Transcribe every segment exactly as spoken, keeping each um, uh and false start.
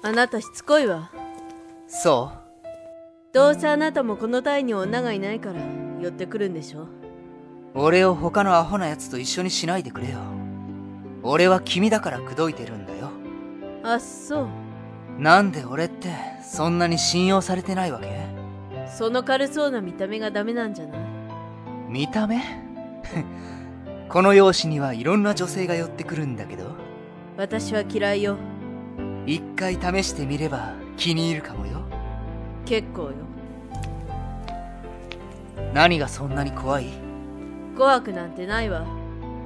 あなたしつこいわ。 そう？どうせあなたもこの隊に女がいないから寄ってくるんでしょ。 俺を他のアホなやつと一緒にしないでくれよ。俺は君だから口説いてるんだよ。 あっそう。 なんで俺ってそんなに信用されてないわけ？ その軽そうな見た目がダメなんじゃない？ 見た目？この容姿にはいろんな女性が寄ってくるんだけど。 私は嫌いよ。 一回試してみれば気に入るかもよ。 結構よ。 何がそんなに怖い？ 怖くなんてないわ。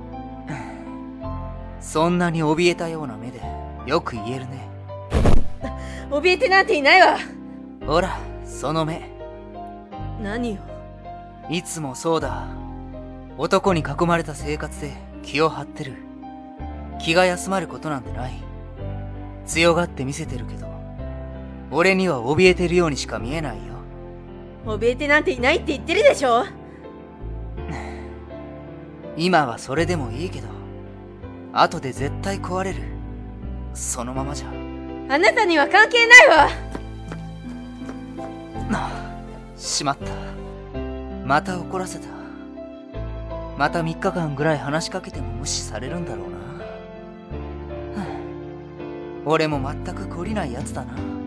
そんなに怯えたような目でよく言えるね。 怯えてなんていないわ。 ほらその目。 何よ。 いつもそうだ。男に囲まれた生活で気を張ってる。気が休まることなんてない。強がって見せてるけど、俺には怯えてるようにしか見えないよ。 怯えてなんていないって言ってるでしょ。 今はそれでもいいけど、後で絶対壊れる。そのままじゃ。 あなたには関係ないわ。 なあ、しまった。また怒らせた。またみっかかんぐらい話しかけても無視されるんだろうな。俺も全く懲りないやつだな。